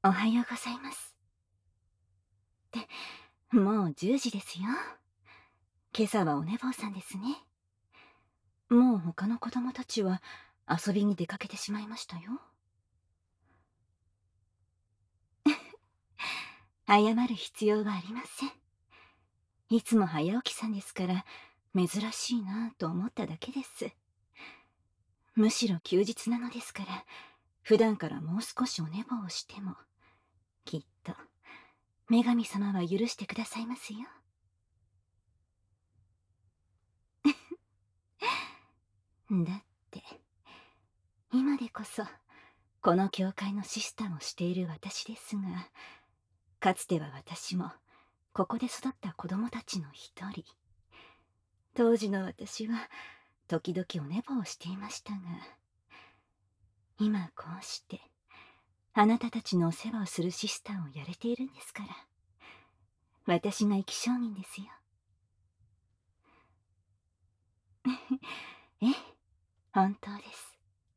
おはようございます。もう10時ですよ。今朝はお寝坊さんですね。もう他の子供たちは遊びに出かけてしまいましたよ。謝る必要はありません。いつも早起きさんですから珍しいなぁと思っただけです。むしろ休日なのですから普段からもう少しお寝坊をしてもきっと女神様は許してくださいますよ。だって今でこそこの教会のシスターをしている私ですが、かつては私もここで育った子供たちの一人。当時の私は時々お寝坊をしていましたが、今こうしてあなたたちのお世話をするシスターをやれているんですから、私が生き証人ですよ。ええ、本当です。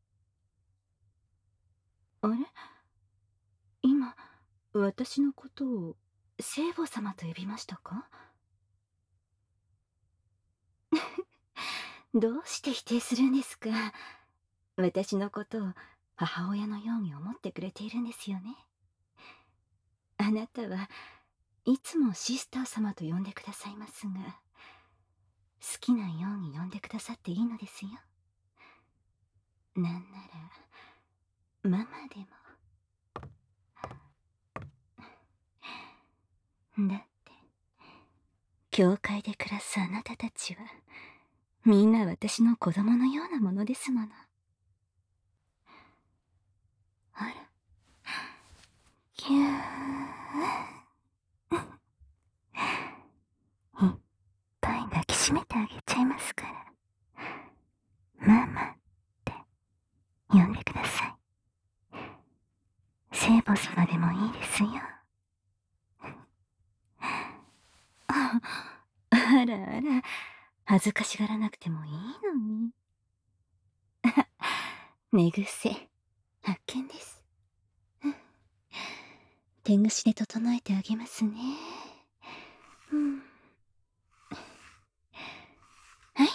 あれ、今私のことを聖母様と呼びましたか？どうして否定するんですか？私のことを母親のように思ってくれているんですよね。あなたはいつもシスター様と呼んでくださいますが、好きなように呼んでくださっていいのですよ。なんならママでも。だって教会で暮らすあなたたちはみんな私の子供のようなものですもの。あら、ぎゅー、いっぱい抱きしめてあげちゃいますから、ママって呼んでください。聖母様でもいいですよ。あらあら、恥ずかしがらなくてもいいのに。寝癖、発見です。手ぐしで整えてあげますね。うん。はい、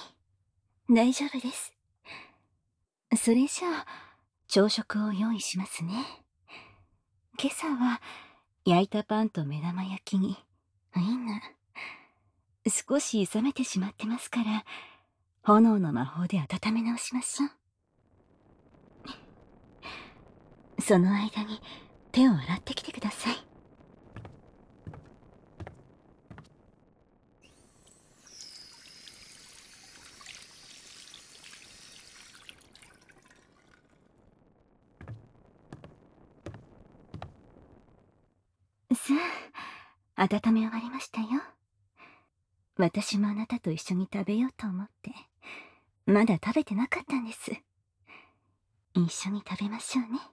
大丈夫です。それじゃあ、朝食を用意しますね。今朝は、焼いたパンと目玉焼きに、ウインナー。少し冷めてしまってますから、炎の魔法で温め直しましょう。その間に手を洗ってきてください。さあ、温め終わりましたよ。私もあなたと一緒に食べようと思って、まだ食べてなかったんです。一緒に食べましょうね。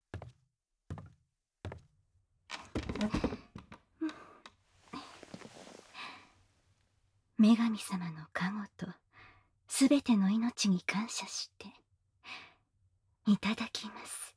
女神様の加護とすべての命に感謝していただきます。